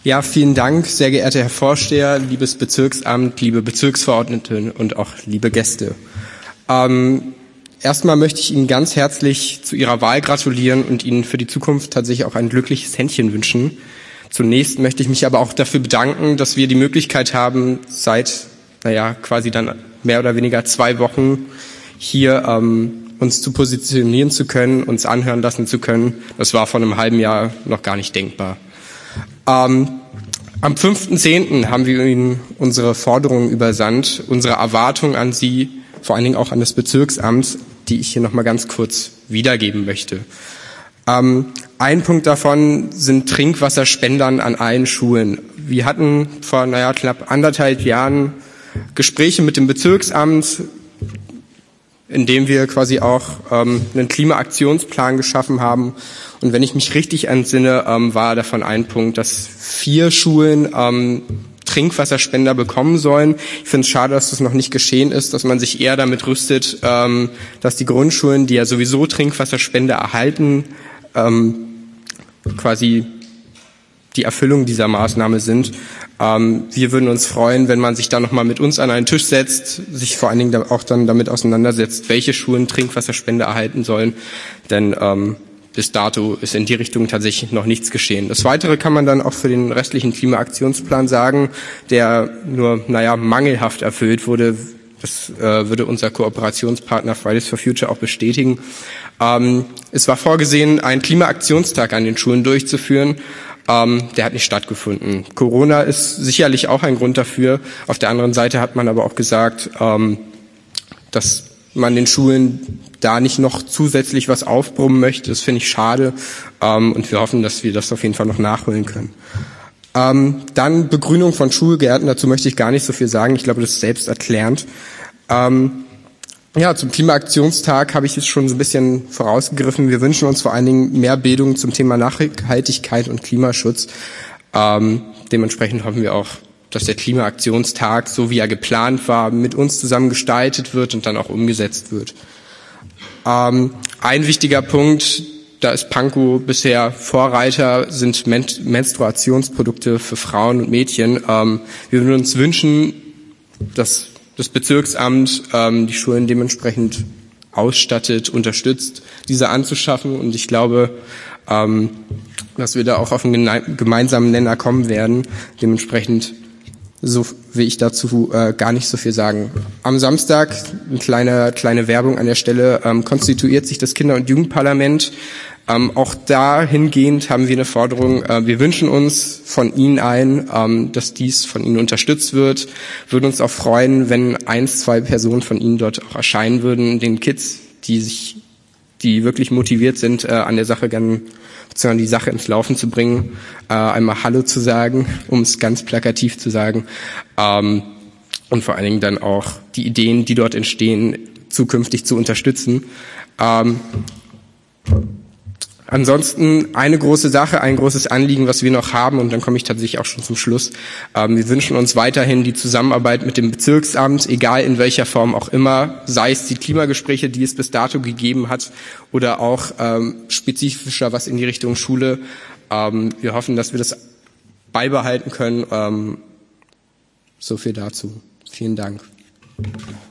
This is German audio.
Ja, vielen Dank, sehr geehrter Herr Vorsteher, liebes Bezirksamt, liebe Bezirksverordnete und auch liebe Gäste. Erstmal möchte ich Ihnen ganz herzlich zu Ihrer Wahl gratulieren und Ihnen für die Zukunft tatsächlich auch ein glückliches Händchen wünschen. Zunächst möchte ich mich aber auch dafür bedanken, dass wir die Möglichkeit haben, seit, quasi dann mehr oder weniger 2 Wochen hier uns zu positionieren zu können, uns anhören lassen zu können. Das war vor einem halben Jahr noch gar nicht denkbar. Am 5.10. haben wir Ihnen unsere Forderungen übersandt, unsere Erwartungen an Sie, vor allen Dingen auch an das Bezirksamt, die ich hier nochmal ganz kurz wiedergeben möchte. Ein Punkt davon sind Trinkwasserspendern an allen Schulen. Wir hatten vor knapp 1,5 Jahren Gespräche mit dem Bezirksamt, in dem wir quasi auch einen Klimaaktionsplan geschaffen haben. Und wenn ich mich richtig entsinne, war davon ein Punkt, dass 4 Schulen Trinkwasserspender bekommen sollen. Ich finde es schade, dass das noch nicht geschehen ist, dass man sich eher damit rüstet, dass die Grundschulen, die ja sowieso Trinkwasserspender erhalten, quasi die Erfüllung dieser Maßnahme sind. Wir würden uns freuen, wenn man sich da nochmal mit uns an einen Tisch setzt, sich vor allen Dingen auch dann damit auseinandersetzt, welche Schulen Trinkwasserspender erhalten sollen, denn bis dato ist in die Richtung tatsächlich noch nichts geschehen. Das Weitere kann man dann auch für den restlichen Klimaaktionsplan sagen, der nur, mangelhaft erfüllt wurde. Das würde unser Kooperationspartner Fridays for Future auch bestätigen. Es war vorgesehen, einen Klimaaktionstag an den Schulen durchzuführen. Der hat nicht stattgefunden. Corona ist sicherlich auch ein Grund dafür. Auf der anderen Seite hat man aber auch gesagt, dass man den Schulen da nicht noch zusätzlich was aufbrummen möchte. Das finde ich schade. Und wir hoffen, dass wir das auf jeden Fall noch nachholen können. Dann Begrünung von Schulgärten. Dazu möchte ich gar nicht so viel sagen. Ich glaube, das ist selbsterklärend. Zum Klimaaktionstag habe ich es schon so ein bisschen vorausgegriffen. Wir wünschen uns vor allen Dingen mehr Bildung zum Thema Nachhaltigkeit und Klimaschutz. Dementsprechend hoffen wir auch, dass der Klimaaktionstag, so wie er geplant war, mit uns zusammen gestaltet wird und dann auch umgesetzt wird. Ein wichtiger Punkt, da ist Pankow bisher Vorreiter, sind Menstruationsprodukte für Frauen und Mädchen. Wir würden uns wünschen, dass das Bezirksamt die Schulen dementsprechend ausstattet, unterstützt, diese anzuschaffen. Und ich glaube, dass wir da auch auf einen gemeinsamen Nenner kommen werden. Dementsprechend so will ich dazu gar nicht so viel sagen. Am Samstag, eine kleine Werbung an der Stelle, konstituiert sich das Kinder- und Jugendparlament. Auch dahingehend haben wir eine Forderung. Wir wünschen uns von Ihnen allen, dass dies von Ihnen unterstützt wird. Würden uns auch freuen, wenn 1, 2 Personen von Ihnen dort auch erscheinen würden, den Kids, die wirklich motiviert sind, an der Sache beziehungsweise die Sache ins Laufen zu bringen, einmal Hallo zu sagen, um es ganz plakativ zu sagen, und vor allen Dingen dann auch die Ideen, die dort entstehen, zukünftig zu unterstützen. Ansonsten eine große Sache, ein großes Anliegen, was wir noch haben, und dann komme ich tatsächlich auch schon zum Schluss. Wir wünschen uns weiterhin die Zusammenarbeit mit dem Bezirksamt, egal in welcher Form auch immer, sei es die Klimagespräche, die es bis dato gegeben hat, oder auch spezifischer was in die Richtung Schule. Wir hoffen, dass wir das beibehalten können. So viel dazu. Vielen Dank.